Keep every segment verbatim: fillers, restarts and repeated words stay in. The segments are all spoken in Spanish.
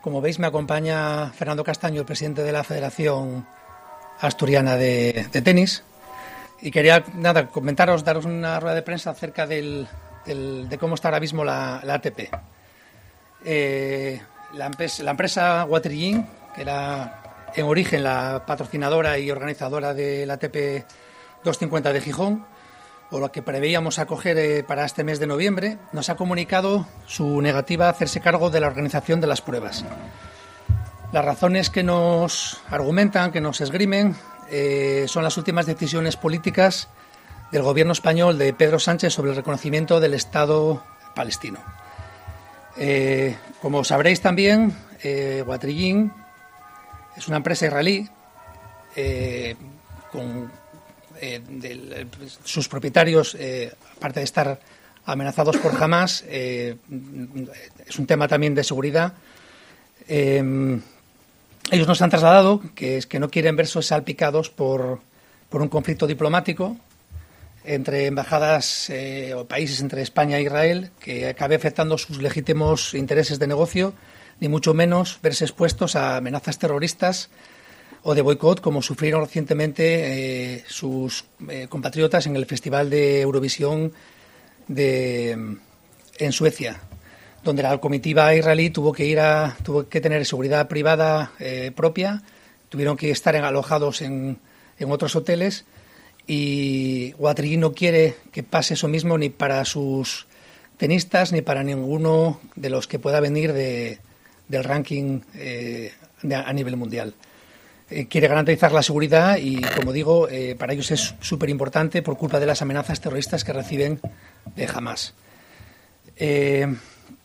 Como veis, me acompaña Fernando Castaño, el presidente de la Federación Asturiana de, de Tenis. Y quería nada comentaros, daros una rueda de prensa acerca del, del, de cómo está ahora mismo la, la A T P. Eh, la, empresa, la empresa Watergin, que era en origen la patrocinadora y organizadora de la A T P doscientos cincuenta de Gijón, o lo que preveíamos acoger eh, para este mes de noviembre, nos ha comunicado su negativa a hacerse cargo de la organización de las pruebas. Las razones que nos argumentan, que nos esgrimen, eh, son las últimas decisiones políticas del gobierno español de Pedro Sánchez sobre el reconocimiento del Estado palestino. Eh, como sabréis también, eh, Watergin es una empresa israelí eh, con Eh, de, sus propietarios, eh, aparte de estar amenazados por Hamás, eh, es un tema también de seguridad. Eh, ellos nos han trasladado que es que no quieren verse salpicados por, por un conflicto diplomático entre embajadas eh, o países entre España e Israel que acabe afectando sus legítimos intereses de negocio, ni mucho menos verse expuestos a amenazas terroristas o de boicot, como sufrieron recientemente eh, sus eh, compatriotas en el Festival de Eurovisión de, en Suecia, donde la comitiva israelí tuvo que ir a, tuvo que tener seguridad privada eh, propia, tuvieron que estar alojados en, en otros hoteles, y Watergin no quiere que pase eso mismo ni para sus tenistas ni para ninguno de los que pueda venir de, del ranking eh, de, a nivel mundial. Quiere garantizar la seguridad y, como digo, eh, para ellos es súper importante por culpa de las amenazas terroristas que reciben de Hamás. Eh,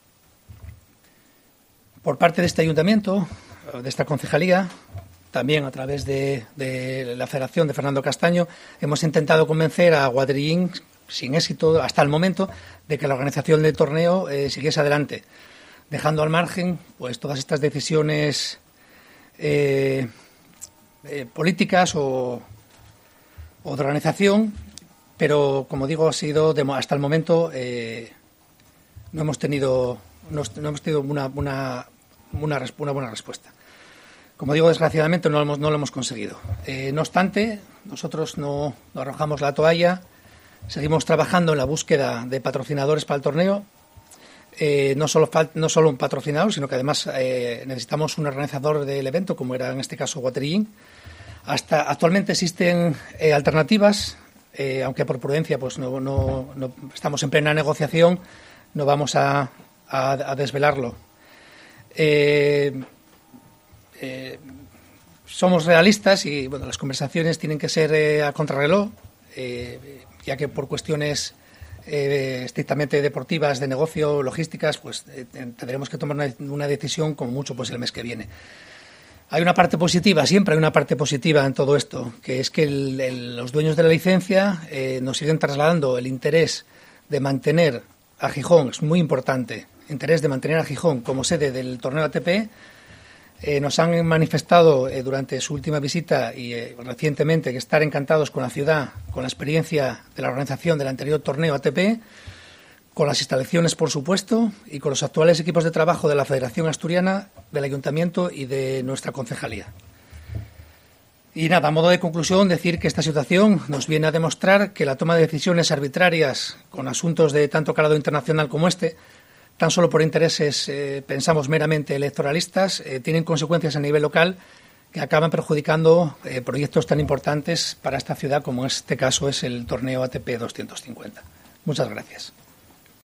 por parte de este ayuntamiento, de esta concejalía, también a través de, de la Federación de Fernando Castaño, hemos intentado convencer a Watergin, sin éxito hasta el momento, de que la organización del torneo eh, siguiese adelante, dejando al margen pues todas estas decisiones eh, Eh, políticas o, o de organización, pero como digo, ha sido de, hasta el momento eh, no hemos tenido no, no hemos tenido una, una, una, una buena respuesta. Como digo, desgraciadamente no lo hemos, no lo hemos conseguido. Eh, no obstante, nosotros no, no arrojamos la toalla, seguimos trabajando en la búsqueda de patrocinadores para el torneo. Eh, no solo no solo un patrocinador, sino que además eh, necesitamos un organizador del evento, como era en este caso Watergin. Hasta actualmente existen eh, alternativas, eh, aunque por prudencia pues no, no, no estamos en plena negociación, no vamos a, a, a desvelarlo. Eh, eh, somos realistas y bueno, las conversaciones tienen que ser eh, a contrarreloj, eh, ya que por cuestiones Eh, estrictamente deportivas, de negocio, logísticas, pues eh, tendremos que tomar una, una decisión como mucho pues el mes que viene. Hay una parte positiva, siempre hay una parte positiva en todo esto, que es que el, el, los dueños de la licencia eh, nos siguen trasladando el interés de mantener a Gijón, es muy importante, interés de mantener a Gijón como sede del torneo A T P. Eh, nos han manifestado eh, durante su última visita y eh, recientemente que estar encantados con la ciudad, con la experiencia de la organización del anterior torneo A T P, con las instalaciones, por supuesto, y con los actuales equipos de trabajo de la Federación Asturiana, del Ayuntamiento y de nuestra concejalía. Y nada, a modo de conclusión, decir que esta situación nos viene a demostrar que la toma de decisiones arbitrarias con asuntos de tanto calado internacional como este, tan solo por intereses, eh, pensamos, meramente electoralistas, eh, tienen consecuencias a nivel local que acaban perjudicando eh, proyectos tan importantes para esta ciudad como en este caso es el torneo A T P doscientos cincuenta. Muchas gracias.